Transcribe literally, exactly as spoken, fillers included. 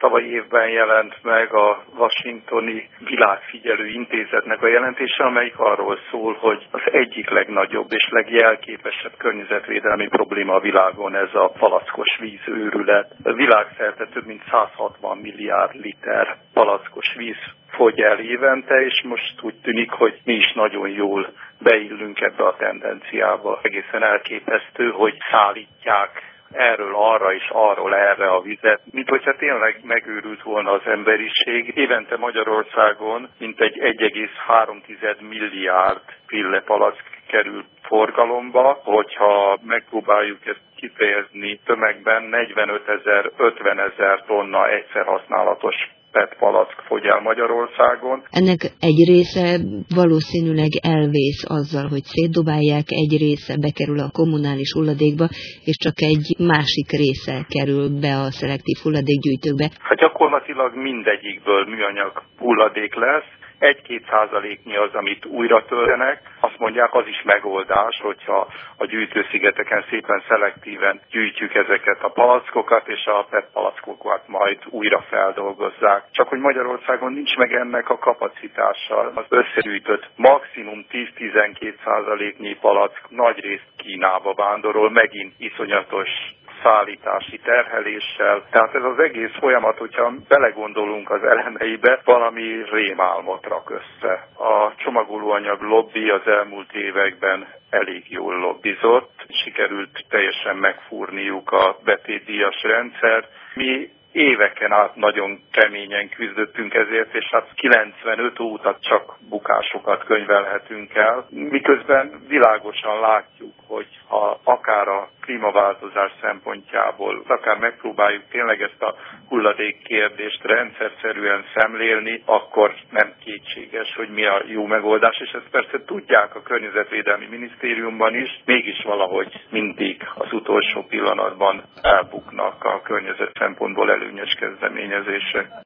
Tavaly évben jelent meg a Washingtoni Világfigyelő Intézetnek a jelentése, amelyik arról szól, hogy az egyik legnagyobb és legjelképesebb környezetvédelmi probléma a világon ez a palackos vízőrület. A világszerte több mint száz hatvan milliárd liter palackos víz fogy el évente, és most úgy tűnik, hogy mi is nagyon jól beillünk ebbe a tendenciába. Egészen elképesztő, hogy szállítják erről arra és arról erre a vizet, mint hogyha tényleg megőrült volna az emberiség. Évente Magyarországon mintegy egy egész három milliárd pillepalack kerül forgalomba, hogyha megpróbáljuk ezt kifejezni tömegben, negyvenötezer, ötvenezer tonna egyszer használatos pé e té palack fogy el Magyarországon. Ennek egy része valószínűleg elvész azzal, hogy szétdobálják, egy része bekerül a kommunális hulladékba, és csak egy másik része kerül be a szelektív hulladékgyűjtőkbe. Hát gyakorlatilag mindegyikből műanyag hulladék lesz. Egy-két százaléknyi az, amit újra töltenek. Azt mondják, az is megoldás, hogyha a gyűjtőszigeteken szépen szelektíven gyűjtjük ezeket a palackokat, és a pé e té palackokat majd újra feldolgozzák. Csak hogy Magyarországon nincs meg ennek a kapacitása. Az összegyűjtött maximum tíz-tizenkét százaléknyi palack nagyrészt Kínába vándorol, megint iszonyatos szállítási terheléssel. Tehát ez az egész folyamat, hogyha belegondolunk az elemeibe, valami rémálmot rak össze. A csomagolóanyag lobby az elmúlt években elég jól lobbizott. Sikerült teljesen megfúrniuk a betétdíjas rendszert. Mi éveken át nagyon keményen küzdöttünk ezért, és hát kilencvenöt óta csak bukásokat könyvelhetünk el. Miközben világosan látjuk, hogy ha akár a klímaváltozás szempontjából, akár megpróbáljuk tényleg ezt a hulladék kérdést rendszerszerűen szemlélni, akkor nem kétséges, hogy mi a jó megoldás, és ezt persze tudják a Környezetvédelmi Minisztériumban is, mégis valahogy mindig az utolsó pillanatban elbuknak a környezet szempontból előnyös kezdeményezések.